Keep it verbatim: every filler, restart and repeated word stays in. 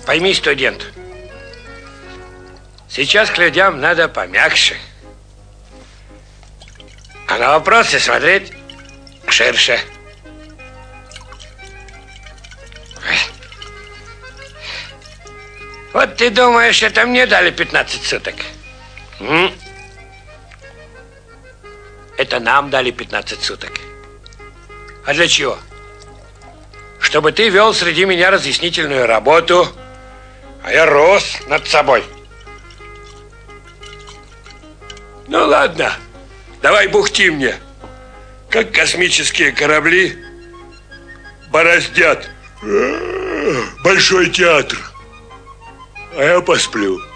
Пойми, студент, сейчас к людям надо помягче, а на вопросы смотреть ширше. Вот ты думаешь, это мне дали пятнадцать суток? М? Это нам дали пятнадцать суток. А для чего? Чтобы ты вел среди меня разъяснительную работу, а я рос над собой. Ну ладно, давай бухти мне, как космические корабли бороздят большой театр. А я посплю.